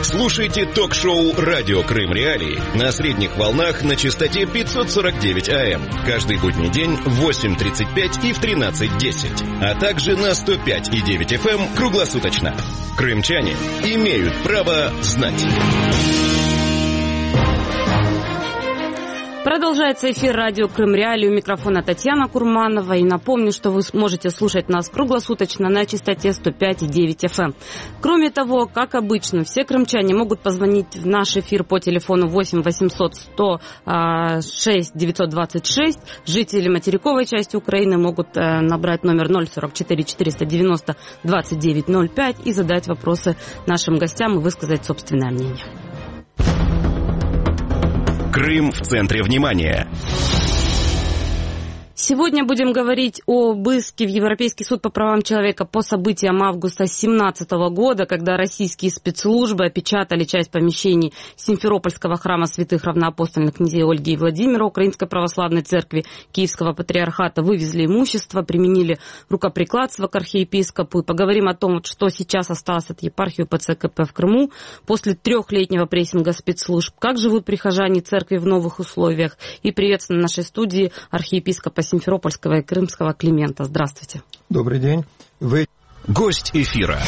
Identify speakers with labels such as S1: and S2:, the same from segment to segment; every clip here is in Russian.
S1: Слушайте ток-шоу «Радио Крым Реалии» на средних волнах на частоте 549 АМ. Каждый будний день в 8:35 и в 13:10. А также на 105,9 FM круглосуточно. Крымчане имеют право знать.
S2: Продолжается эфир радио Крым Реалии. У микрофона Татьяна Курманова. И напомню, что вы сможете слушать нас круглосуточно на частоте 105,9 FM. Кроме того, как обычно, все крымчане могут позвонить в наш эфир по телефону 8 800 106 926. Жители материковой части Украины могут набрать номер 044 490 2905 и задать вопросы нашим гостям и высказать собственное мнение.
S1: Крым в центре внимания.
S2: Сегодня будем говорить об иске в Европейский суд по правам человека по событиям августа 2017 года, когда российские спецслужбы опечатали часть помещений Симферопольского храма святых равноапостольных князей Ольги и Владимира Украинской православной церкви Киевского патриархата, вывезли имущество, применили рукоприкладство к архиепископу. И поговорим о том, что сейчас осталось от епархии УПЦ-КП в Крыму после 3-летнего прессинга спецслужб, как живут прихожане церкви в новых условиях. И приветствуем в нашей студии архиепископа Симферопольского и Крымского Климента. Здравствуйте.
S3: Добрый день.
S1: Гость эфира.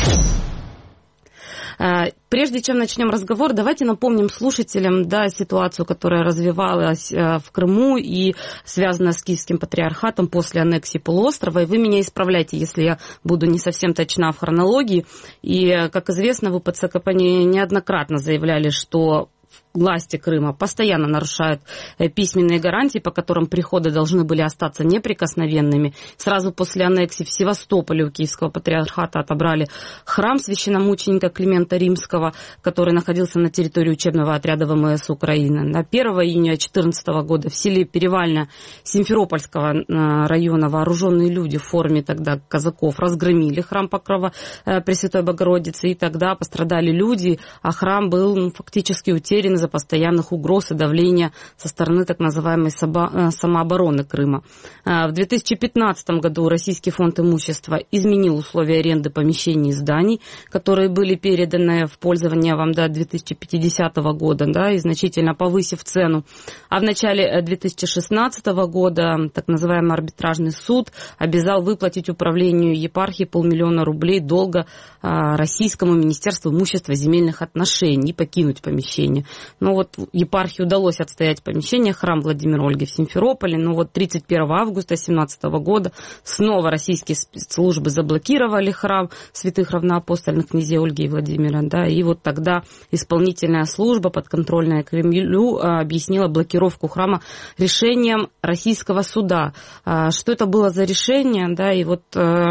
S2: Прежде чем начнем разговор, давайте напомним слушателям ситуацию, которая развивалась в Крыму и связана с Киевским патриархатом после аннексии полуострова. И вы меня исправляйте, если я буду не совсем точна в хронологии. И, как известно, в УПЦ-КП неоднократно заявляли, что власти Крыма постоянно нарушают письменные гарантии, по которым приходы должны были остаться неприкосновенными. Сразу после аннексии в Севастополе у Киевского патриархата отобрали храм священномученика Климента Римского, который находился на территории учебного отряда ВМС Украины. На 1 июня 2014 года в селе Перевальня Симферопольского района вооруженные люди в форме тогда казаков разгромили храм Покрова Пресвятой Богородицы, и тогда пострадали люди, а храм был фактически утерян из-за постоянных угроз и давления со стороны так называемой самообороны Крыма. В 2015 году Российский фонд имущества изменил условия аренды помещений и зданий, которые были переданы в пользование вам до 2050 года, и значительно повысив цену. А в начале 2016 года так называемый арбитражный суд обязал выплатить управлению епархии 500 000 рублей долга Российскому Министерству имущества и земельных отношений и покинуть помещение. Но вот епархии удалось отстоять помещение, храм Владимира Ольги в Симферополе. Но вот 31 августа 2017 года снова российские спецслужбы заблокировали храм святых равноапостольных князей Ольги и Владимира. И вот тогда исполнительная служба, подконтрольная Кремлю, объяснила блокировку храма решением российского суда. Что это было за решение, и вот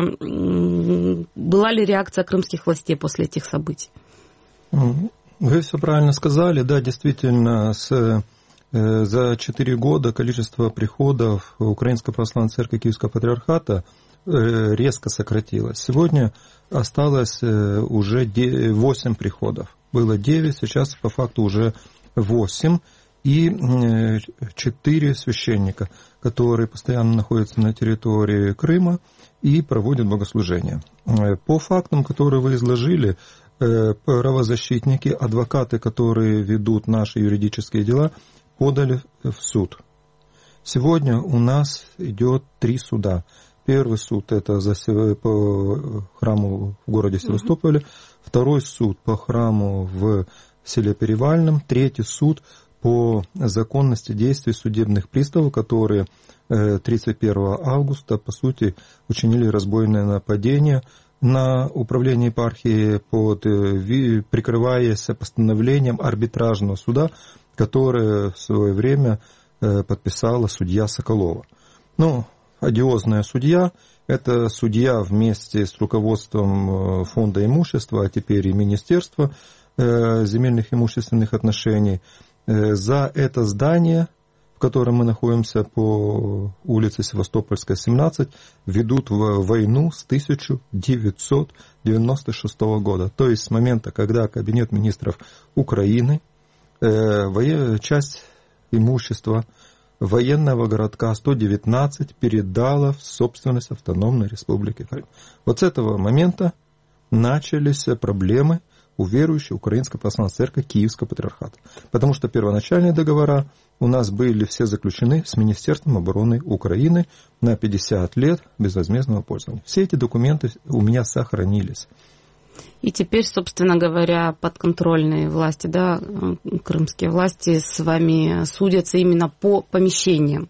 S2: была ли реакция крымских властей после этих событий?
S3: Вы все правильно сказали, действительно, за 4 года количество приходов Украинской православной церкви Киевского патриархата резко сократилось. Сегодня осталось уже 8 приходов. Было 9, сейчас по факту уже 8. И 4 священника, которые постоянно находятся на территории Крыма и проводят богослужения. По фактам, которые вы изложили, правозащитники, адвокаты, которые ведут наши юридические дела, подали в суд. Сегодня у нас идет 3 суда. Первый суд это по храму в городе Севастополе, второй суд по храму в селе Перевальном, третий суд по законности действий судебных приставов, которые 31 августа, по сути, учинили разбойное нападение на управление епархии, прикрываясь постановлением арбитражного суда, которое в свое время подписала судья Соколова. Одиозная судья, это судья вместе с руководством фонда имущества, а теперь и Министерства земельных имущественных отношений, за это здание, в котором мы находимся по улице Севастопольская, 17, ведут войну с 1996 года. То есть с момента, когда Кабинет министров Украины часть имущества военного городка 119 передала в собственность Автономной Республики Крым. Вот с этого момента начались проблемы у верующей Украинской Православной Церкви Киевского Патриархата. Потому что первоначальные договора у нас были все заключены с Министерством обороны Украины на 50 лет безвозмездного пользования. Все эти документы у меня сохранились.
S2: И теперь, собственно говоря, подконтрольные власти, да, крымские власти с вами судятся именно по помещениям.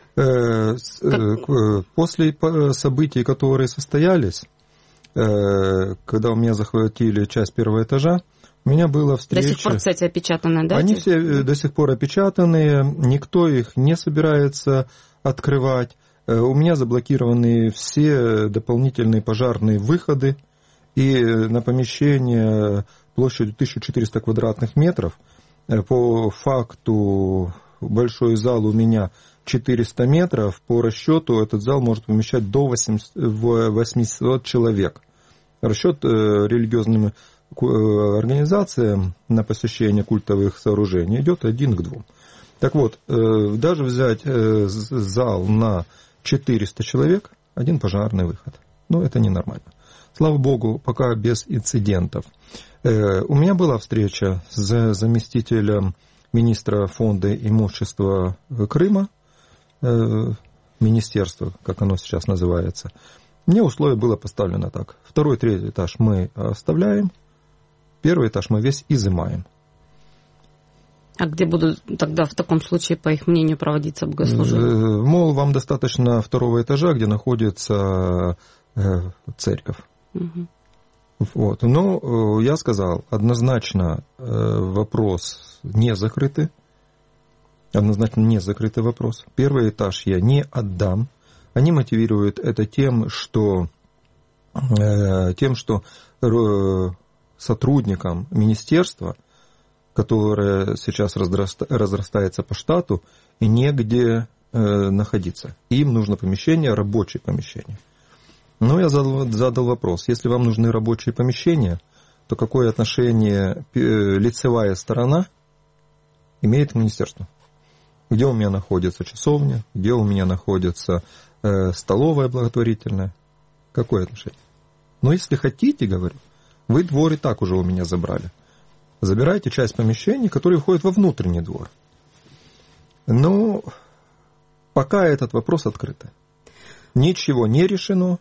S3: После событий, которые состоялись, когда у меня захватили часть первого этажа, у меня была встреча...
S2: До сих пор, кстати, опечатаны, да?
S3: Они все до сих пор опечатаны, никто их не собирается открывать. У меня заблокированы все дополнительные пожарные выходы, и на помещение площадью 1400 квадратных метров, по факту большой зал у меня 400 метров, по расчету этот зал может помещать до 800 человек. Расчет религиозным организациям на посещение культовых сооружений идет 1 к 2. Так вот, даже взять зал на 400 человек, один пожарный выход. Ну, это ненормально. Слава Богу, пока без инцидентов. У меня была встреча с заместителем министра фонда имущества Крыма, министерства, как оно сейчас называется. Мне условие было поставлено так. 2-й, 3-й этаж мы оставляем, 1-й этаж мы весь изымаем.
S2: А где будут тогда в таком случае, по их мнению, проводиться богослужения?
S3: Мол, вам достаточно 2-го этажа, где находится церковь. Угу. Вот. Но я сказал, однозначно вопрос не закрытый. Однозначно не закрытый вопрос. 1-й этаж я не отдам. Они мотивируют это тем, что сотрудникам министерства, которое сейчас разрастается по штату, и негде находиться. Им нужно помещение, рабочее помещение. Но я задал вопрос, если вам нужны рабочие помещения, то какое отношение лицевая сторона имеет к министерству? Где у меня находится часовня, где у меня находится столовая благотворительная? Какое отношение? Но если хотите, говорю, вы двор и так уже у меня забрали. Забирайте часть помещений, которые входят во внутренний двор. Но пока этот вопрос открытый. Ничего не решено,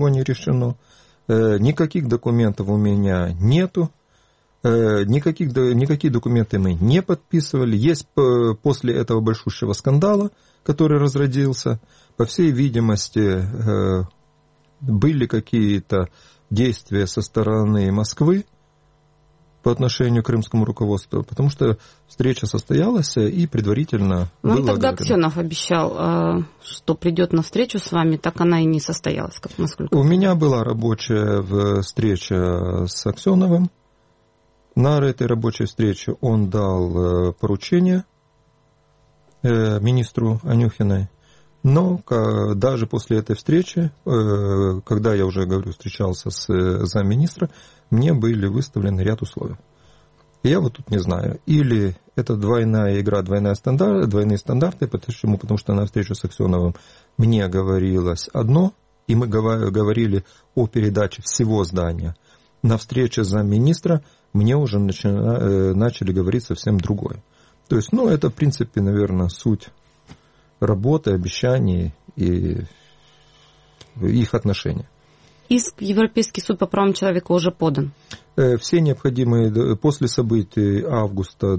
S3: никаких документов у меня нету, никакие документы мы не подписывали. Есть после этого большущего скандала, который разродился, по всей видимости, были какие-то действия со стороны Москвы по отношению к крымскому руководству, потому что встреча состоялась и предварительно
S2: вам
S3: было
S2: тогда
S3: оговорено.
S2: Аксенов обещал, что придет на встречу с вами, так она и не состоялась, как насколько.
S3: У меня была рабочая встреча с Аксеновым. На этой рабочей встрече он дал поручение министру Анюхиной. Но даже после этой встречи, когда я уже, говорю, встречался с замминистра, мне были выставлены ряд условий. И я вот тут не знаю, или это двойная игра, двойные стандарты, потому что на встречу с Аксеновым мне говорилось одно, и мы говорили о передаче всего здания. На встрече замминистра мне уже начали говорить совсем другое. То есть, это, в принципе, наверное, суть работы, обещаний и их отношений.
S2: Иск в Европейский суд по правам человека уже подан?
S3: Все необходимые, после событий августа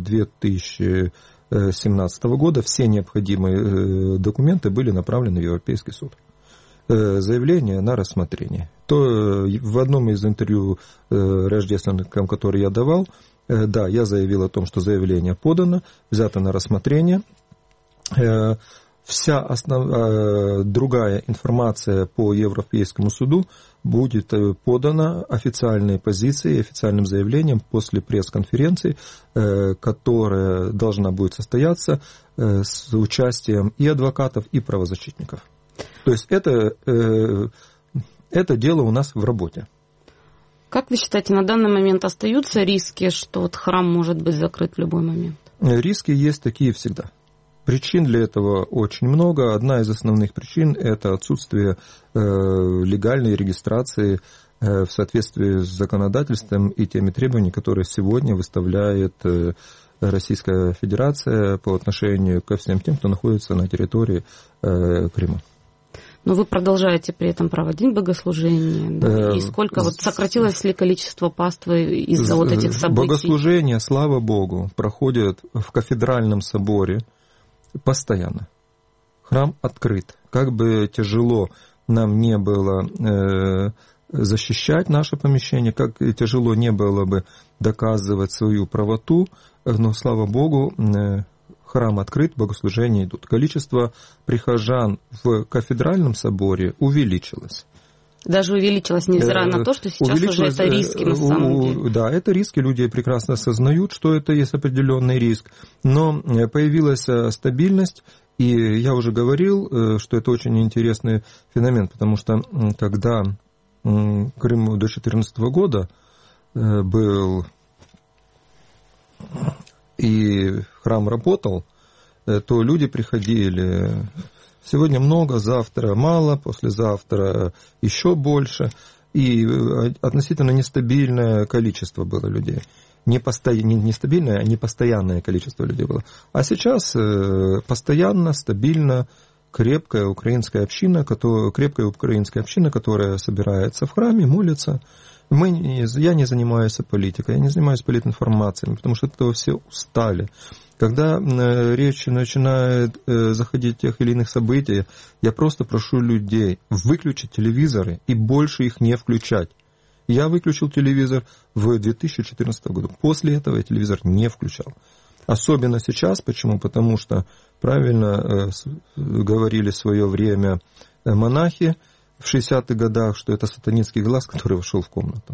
S3: 2017 года, все необходимые документы были направлены в Европейский суд. Заявление на рассмотрение. В одном из интервью рождественникам, которые я давал, да, я заявил о том, что заявление подано, взято на рассмотрение. Вся другая информация по Европейскому суду будет подана официальной позицией, официальным заявлением после пресс-конференции, которая должна будет состояться с участием и адвокатов, и правозащитников. То есть это дело у нас в работе.
S2: Как вы считаете, на данный момент остаются риски, что храм может быть закрыт в любой момент?
S3: Риски есть такие всегда. Причин для этого очень много. Одна из основных причин – это отсутствие легальной регистрации в соответствии с законодательством и теми требованиями, которые сегодня выставляет Российская Федерация по отношению ко всем тем, кто находится на территории Крыма.
S2: Но вы продолжаете при этом проводить богослужения, да? И сколько сократилось ли количество паствы из-за вот этих событий?
S3: Богослужения, слава Богу, проходят в кафедральном соборе постоянно. Храм открыт. Как бы тяжело нам не было защищать наше помещение, как тяжело не было бы доказывать свою правоту, но, слава Богу, храм открыт, богослужения идут. Количество прихожан в кафедральном соборе увеличилось.
S2: Даже увеличилось, невзирая на то, что сейчас уже это риски на самом деле.
S3: Да, это риски, люди прекрасно осознают, что это есть определенный риск, но появилась стабильность, и я уже говорил, что это очень интересный феномен, потому что когда Крым до 2014 года был и храм работал, то люди приходили сегодня много, завтра мало, послезавтра еще больше, и относительно нестабильное количество было людей. Не стабильное, а непостоянное количество людей было. А сейчас постоянно, стабильно, крепкая украинская община, которая собирается в храме, молится. Я не занимаюсь политикой, я не занимаюсь политинформацией, потому что от этого все устали. Когда речь начинает заходить в тех или иных событий, я просто прошу людей выключить телевизоры и больше их не включать. Я выключил телевизор в 2014 году. После этого я телевизор не включал. Особенно сейчас. Почему? Потому что правильно говорили в свое время монахи в 60-х годах, что это сатанинский глаз, который вошел в комнату.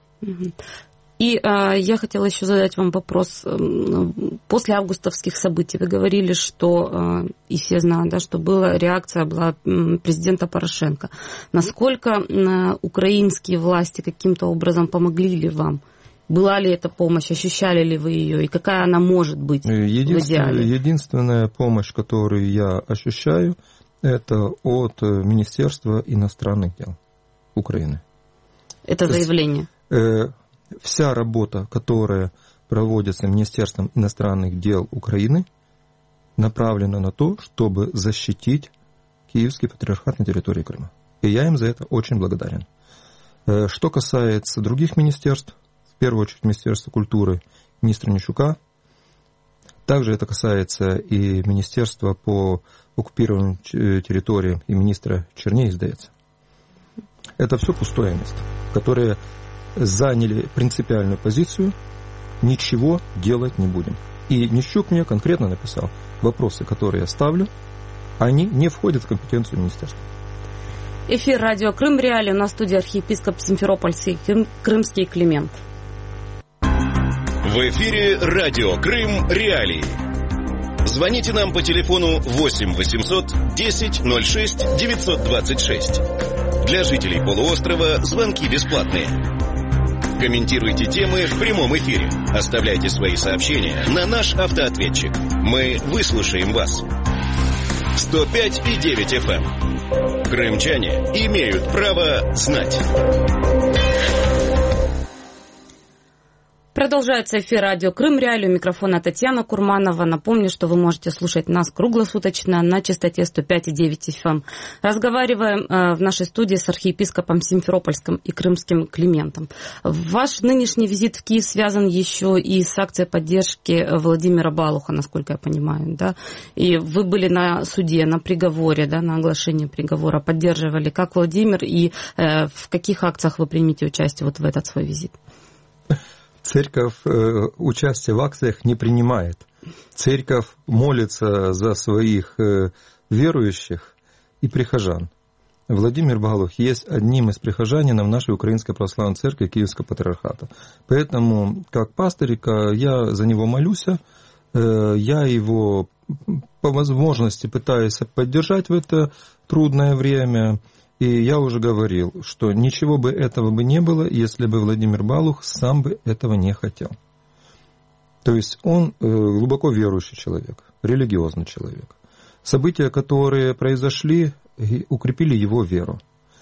S2: И я хотела еще задать вам вопрос. После августовских событий вы говорили, что, и все знают, да, что реакция была президента Порошенко. Насколько украинские власти каким-то образом помогли ли вам? Была ли эта помощь, ощущали ли вы ее, и какая она может быть в идеале?
S3: Единственная помощь, которую я ощущаю, это от Министерства иностранных дел Украины.
S2: Это заявление?
S3: Вся работа, которая проводится Министерством иностранных дел Украины, направлена на то, чтобы защитить Киевский патриархат на территории Крыма. И я им за это очень благодарен. Что касается других министерств, в первую очередь Министерства культуры министра Нищука, также это касается и Министерства по оккупированным территориям и министра Черней, сдается. Это все пустое место, которое заняли принципиальную позицию, ничего делать не будем. И Нищук мне конкретно написал, вопросы, которые я ставлю, они не входят в компетенцию министерства.
S2: Эфир радио Крым Реалии. У нас в студии архиепископ Симферопольский Крымский Климент.
S1: В эфире радио Крым Реалии. Звоните нам по телефону 8 800 10 06 926. Для жителей полуострова звонки бесплатные. Комментируйте темы в прямом эфире. Оставляйте свои сообщения на наш автоответчик. Мы выслушаем вас. 105,9 FM. Крымчане имеют право знать.
S2: Продолжается эфир радио Крым Реалии. У микрофона Татьяна Курманова. Напомню, что вы можете слушать нас круглосуточно на частоте 105,9 FM. Разговариваем в нашей студии с архиепископом Симферопольским и Крымским Климентом. Ваш нынешний визит в Киев связан еще и с акцией поддержки Владимира Балуха, насколько я понимаю, да? И вы были на суде, на приговоре, да, на оглашении приговора, поддерживали как Владимир, и в каких акциях вы примете участие вот в этот свой визит?
S3: Церковь участие в акциях не принимает. Церковь молится за своих верующих и прихожан. Владимир Балух есть одним из прихожанинов нашей Украинской Православной Церкви Киевского Патриархата. Поэтому, как пастырика, я за него молюсь, я его по возможности пытаюсь поддержать в это трудное время. И я уже говорил, что ничего бы этого бы не было, если бы Владимир Балух сам бы этого не хотел. То есть он глубоко верующий человек, религиозный человек. События, которые произошли, укрепили его веру.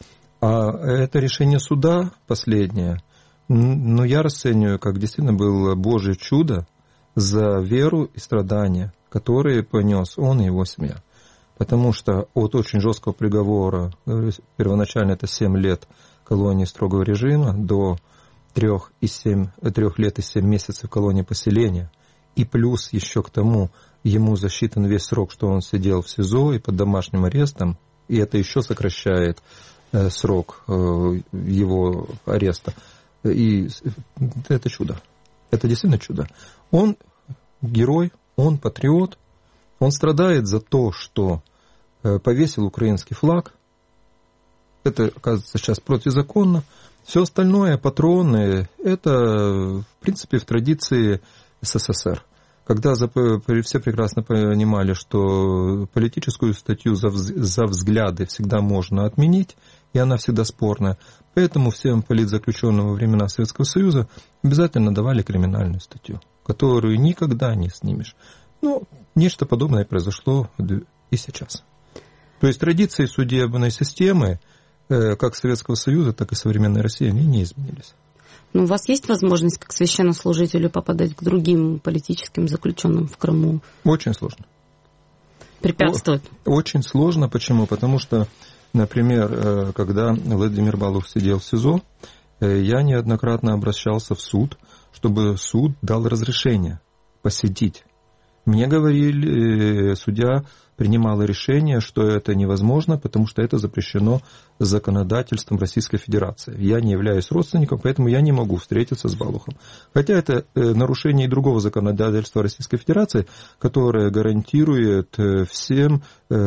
S3: А это решение суда последнее, ну, я расцениваю, как действительно было Божье чудо за веру и страдания, которые понес он и его семья. Потому что от очень жесткого приговора, первоначально это 7 лет колонии строгого режима, до 3 лет и 7 месяцев колонии поселения, и плюс еще к тому ему засчитан весь срок, что он сидел в СИЗО и под домашним арестом, и это еще сокращает срок его ареста. И это чудо. Это действительно чудо. Он герой, он патриот, он страдает за то, что повесил украинский флаг. Это, оказывается, сейчас противозаконно. Все остальное, патроны, это, в принципе, в традиции СССР. Когда все прекрасно понимали, что политическую статью за взгляды всегда можно отменить, и она всегда спорная. Поэтому всем политзаключенным во времена Советского Союза обязательно давали криминальную статью, которую никогда не снимешь. Ну, нечто подобное произошло и сейчас. То есть традиции судебной системы, как Советского Союза, так и современной России, они не изменились.
S2: Но у вас есть возможность как священнослужителю попадать к другим политическим заключенным в Крыму?
S3: Очень сложно.
S2: Препятствует?
S3: Очень сложно. Почему? Потому что, например, когда Владимир Балух сидел в СИЗО, я неоднократно обращался в суд, чтобы суд дал разрешение посетить. Мне говорили, судья принимала решение, что это невозможно, потому что это запрещено законодательством Российской Федерации. Я не являюсь родственником, поэтому я не могу встретиться с Балухом. Хотя это нарушение и другого законодательства Российской Федерации, которое гарантирует всем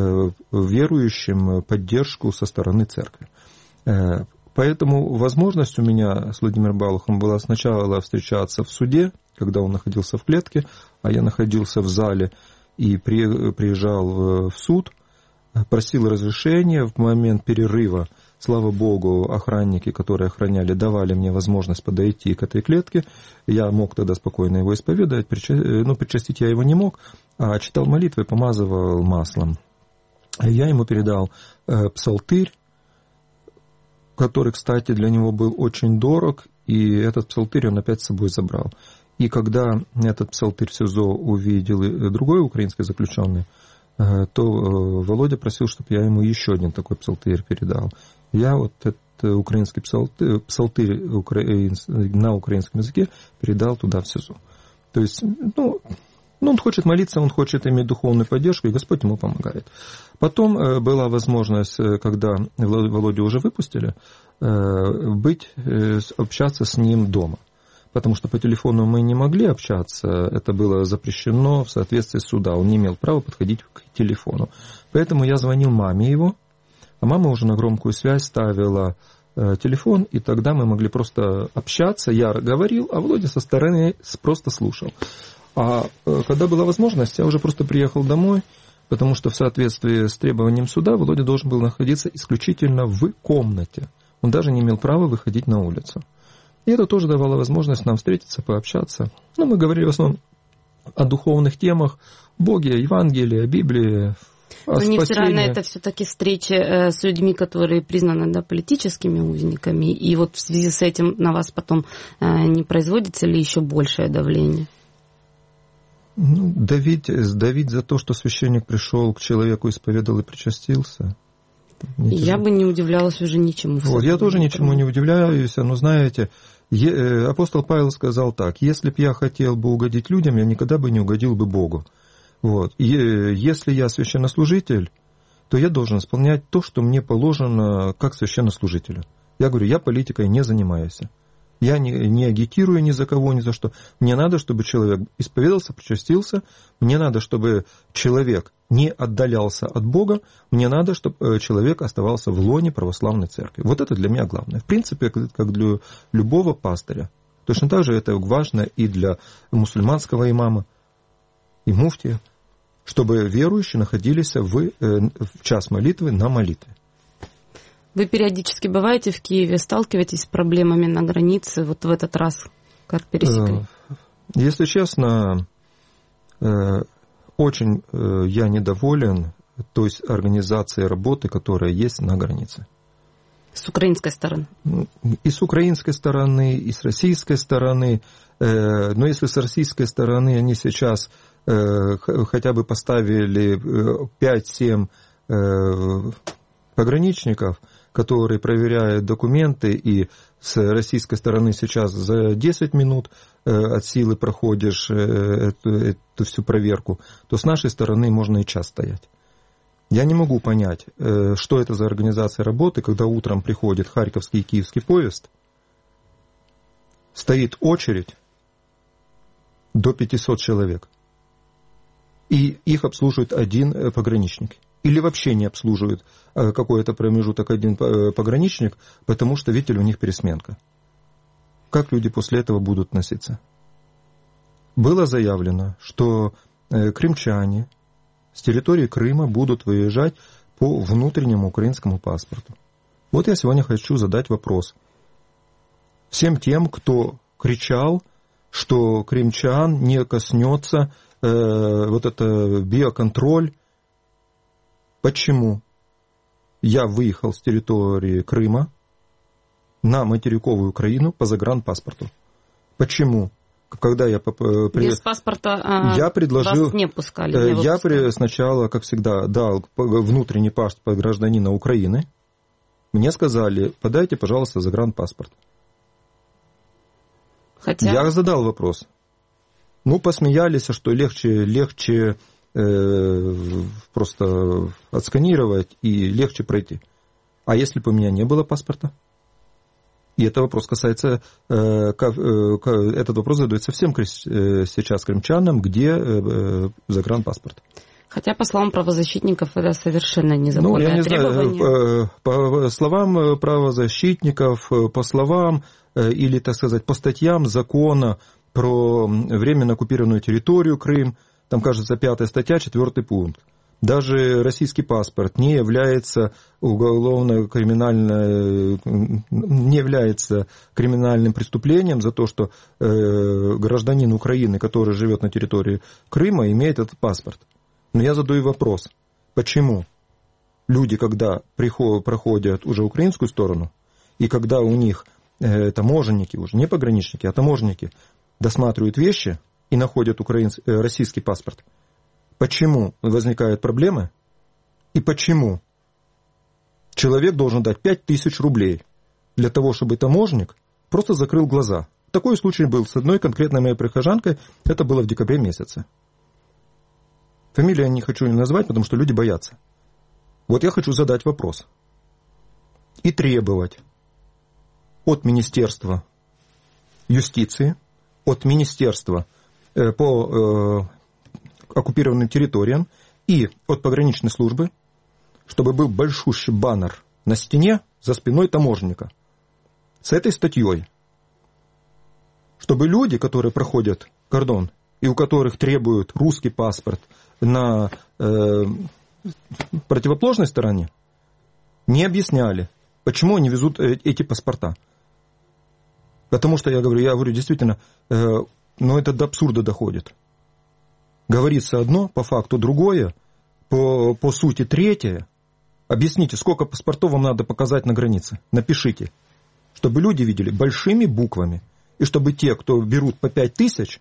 S3: верующим поддержку со стороны церкви. Поэтому возможность у меня с Владимиром Балухом была сначала встречаться в суде, когда он находился в клетке, а я находился в зале и приезжал в суд, просил разрешения в момент перерыва. Слава Богу, охранники, которые охраняли, давали мне возможность подойти к этой клетке. Я мог тогда спокойно его исповедовать, причастить я его не мог, а читал молитвы, помазывал маслом. Я ему передал псалтырь, который, кстати, для него был очень дорог, и этот псалтырь он опять с собой забрал. И когда этот псалтырь в СИЗО увидел другой украинский заключенный, то Володя просил, чтобы я ему еще один такой псалтырь передал. Я вот этот украинский псалтырь на украинском языке передал туда, в СИЗО. То есть, он хочет молиться, он хочет иметь духовную поддержку, и Господь ему помогает. Потом была возможность, когда Володю уже выпустили, общаться с ним дома. Потому что по телефону мы не могли общаться, это было запрещено в соответствии с судом, он не имел права подходить к телефону. Поэтому я звонил маме его, а мама уже на громкую связь ставила телефон, и тогда мы могли просто общаться, я говорил, а Володя со стороны просто слушал. А когда была возможность, я уже просто приехал домой, потому что в соответствии с требованием суда Володя должен был находиться исключительно в комнате. Он даже не имел права выходить на улицу. И это тоже давало возможность нам встретиться, пообщаться. Мы говорили в основном о духовных темах, Боге, Евангелии, о Библии, о спасении.
S2: Невзирая на это, все-таки встречи с людьми, которые признаны политическими узниками, и вот в связи с этим на вас потом не производится ли еще большее давление?
S3: Давить за то, что священник пришел к человеку, исповедал и причастился.
S2: Я бы не удивлялась уже ничему.
S3: Я тоже ничему не удивляюсь, но знаете, апостол Павел сказал так: если бы я хотел бы угодить людям, я никогда бы не угодил бы Богу. Если я священнослужитель, то я должен исполнять то, что мне положено как священнослужителю. Я говорю, я политикой не занимаюсь. Я не агитирую ни за кого, ни за что. Мне надо, чтобы человек исповедался, причастился. Мне надо, чтобы человек не отдалялся от Бога. Мне надо, чтобы человек оставался в лоне православной церкви. Вот это для меня главное. В принципе, как для любого пастыря. Точно так же это важно и для мусульманского имама, и муфтия, чтобы верующие находились в час молитвы на молитве.
S2: Вы периодически бываете в Киеве, сталкиваетесь с проблемами на границе, вот в этот раз как пересекли?
S3: Если честно, очень я недоволен той организацией работы, которая есть на границе.
S2: С украинской стороны?
S3: И с украинской стороны, и с российской стороны. Но если с российской стороны они сейчас хотя бы поставили 5-7 пограничников, которые проверяют документы, и с российской стороны сейчас за 10 минут от силы проходишь эту всю проверку, то с нашей стороны можно и час стоять. Я не могу понять, что это за организация работы, когда утром приходит Харьковский и Киевский поезд, стоит очередь до 500 человек, и их обслуживает один пограничник. Или вообще не обслуживает какой-то промежуток один пограничник, потому что, видите ли, у них пересменка. Как люди после этого будут носиться? Было заявлено, что крымчане с территории Крыма будут выезжать по внутреннему украинскому паспорту. Вот я сегодня хочу задать вопрос всем тем, кто кричал, что крымчан не коснется вот это биоконтроль. Почему я выехал с территории Крыма на материковую Украину по загранпаспорту? Почему? Когда я
S2: без паспорта
S3: я предложил,
S2: вас не пускали?
S3: Я сначала, как всегда, дал внутренний паспорт гражданина Украины. Мне сказали, подайте, пожалуйста, загранпаспорт.
S2: Хотя...
S3: Я задал вопрос. Ну, посмеялись, что легче просто отсканировать и легче пройти. А если бы у меня не было паспорта? И этот вопрос касается, этот вопрос задается всем сейчас крымчанам, где загранпаспорт.
S2: Хотя, по словам правозащитников, это совершенно незаконное требование.
S3: Знаю, по словам правозащитников, по словам или, так сказать, по статьям закона про временно оккупированную территорию Крым, там, кажется, 5 статья, 4 пункт. Даже российский паспорт не является криминальным преступлением за то, что гражданин Украины, который живет на территории Крыма, имеет этот паспорт. Но я задаю вопрос, почему люди, когда проходят уже украинскую сторону, и когда у них таможенники, уже не пограничники, а таможенники, досматривают вещи и находят российский паспорт, почему возникают проблемы и почему человек должен дать 5000 рублей для того, чтобы таможенник просто закрыл глаза. Такой случай был с одной конкретной моей прихожанкой, это было в декабре месяце. Фамилию я не хочу назвать, потому что люди боятся. Вот я хочу задать вопрос и требовать от Министерства юстиции, от Министерства по оккупированным территориям и от пограничной службы, чтобы был большущий баннер на стене за спиной таможенника с этой статьей, чтобы люди, которые проходят кордон и у которых требуют русский паспорт на противоположной стороне, не объясняли, почему они везут эти паспорта. Потому что я говорю действительно, это до абсурда доходит. Говорится одно, по факту другое, по сути третье. Объясните, сколько паспортов вам надо показать на границе? Напишите, чтобы люди видели большими буквами, и чтобы те, кто берут по 5000,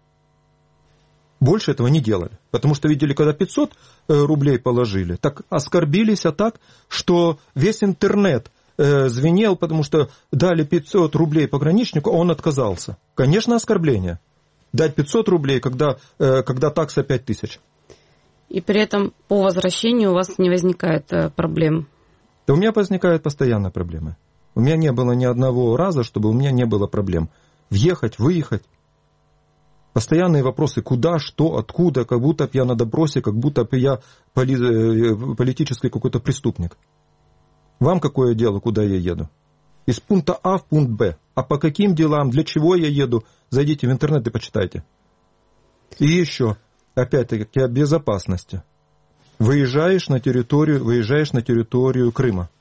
S3: больше этого не делали. Потому что видели, когда 500 рублей положили, так оскорбились, так, что весь интернет звенел, потому что дали 500 рублей пограничнику, а он отказался. Конечно, оскорбление. Дать 500 рублей, когда такса 5000.
S2: И при этом по возвращению у вас не возникает проблем?
S3: Да у меня возникают постоянно проблемы. У меня не было ни одного раза, чтобы у меня не было проблем. Въехать, выехать. Постоянные вопросы, куда, что, откуда, как будто я на допросе, как будто я политический какой-то преступник. Вам какое дело, куда я еду? Из пункта А в пункт Б. А по каким делам, для чего я еду? Зайдите в интернет и почитайте. И еще, опять-таки, о безопасности. Выезжаешь на территорию Крыма.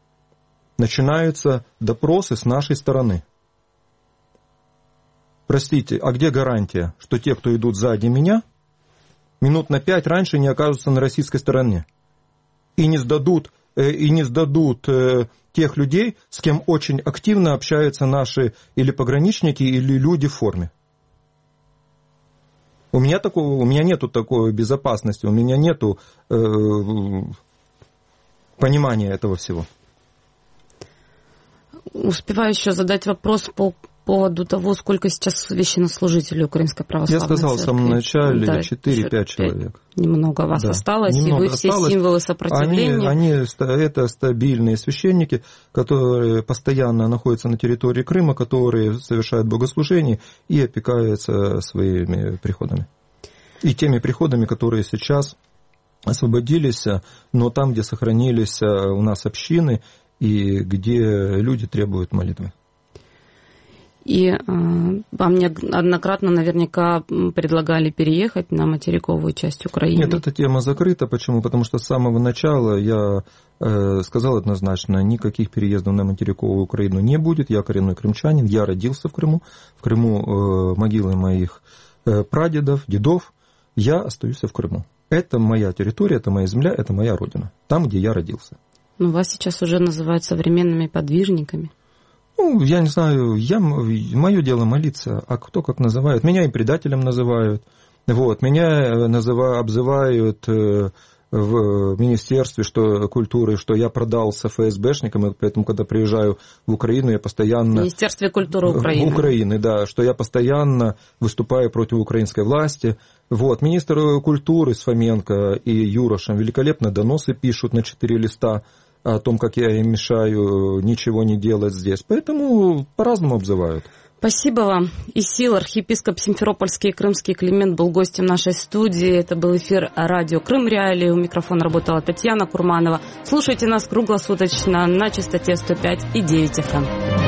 S3: Начинаются допросы с нашей стороны. Простите, а где гарантия, что те, кто идут сзади меня, минут на 5 раньше не окажутся на российской стороне и не сдадут и не сдадут тех людей, с кем очень активно общаются наши или пограничники, или люди в форме. У меня нету такой безопасности, у меня нету понимания этого всего.
S2: Успеваю еще задать вопрос по поводу того, сколько сейчас священнослужителей Украинской Православной Церкви.
S3: Я сказал в самом начале, 4-5 человек.
S2: Немного вас осталось,
S3: немного
S2: и вы все символы сопротивления.
S3: Это стабильные священники, которые постоянно находятся на территории Крыма, которые совершают богослужение и опекаются своими приходами. И теми приходами, которые сейчас освободились, но там, где сохранились у нас общины, и где люди требуют молитвы.
S2: И вам неоднократно наверняка предлагали переехать на материковую часть Украины.
S3: Нет, эта тема закрыта. Почему? Потому что с самого начала я сказал однозначно, никаких переездов на материковую Украину не будет. Я коренной крымчанин, я родился в Крыму. В Крыму могилы моих прадедов, дедов. Я остаюсь в Крыму. Это моя территория, это моя земля, это моя родина. Там, где я родился.
S2: Но вас сейчас уже называют современными подвижниками.
S3: Ну, я не знаю, мое дело молиться, а кто как называет. Меня и предателем называют. Вот, меня обзывают в Министерстве культуры, что я продался ФСБшникам, и поэтому, когда приезжаю в Украину, я постоянно... В
S2: Министерстве культуры Украины.
S3: Украины, да, что я постоянно выступаю против украинской власти. Вот, министр культуры с Фоменко и Юрошем великолепно доносы пишут на 4 листа о том, как я им мешаю ничего не делать здесь. Поэтому по-разному обзывают.
S2: Спасибо вам. Исил, архиепископ Симферопольский и Крымский Климент был гостем нашей студии. Это был эфир радио Крым Реалии. У микрофона работала Татьяна Курманова. Слушайте нас круглосуточно на частоте 105,9 FM.